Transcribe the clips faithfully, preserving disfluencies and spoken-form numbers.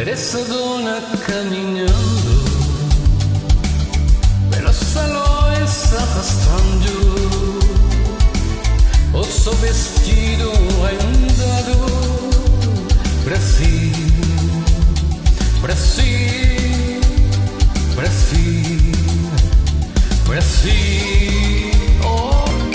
essa dona caminhando pelo salão e se arrastando, o seu vestido ainda do Brasil, Brasil, Brasil, Brasil. Oh.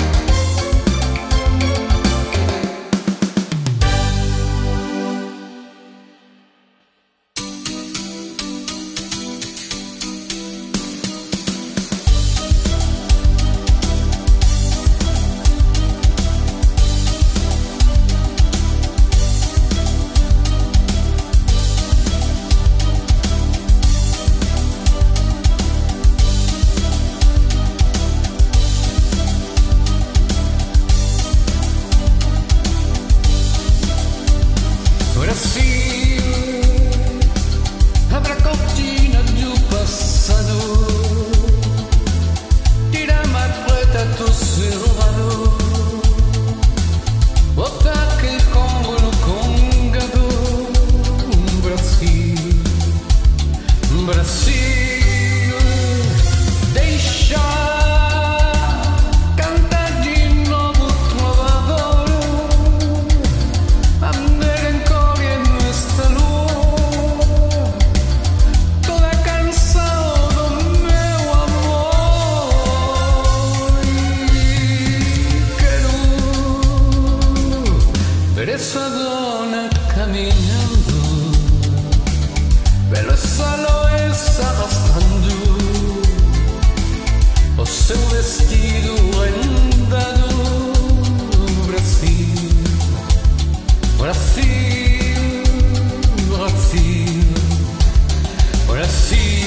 Essa dona caminhando pelo salão e se arrastando, o seu vestido ainda do Brasil, Brasil, Brasil, Brasil.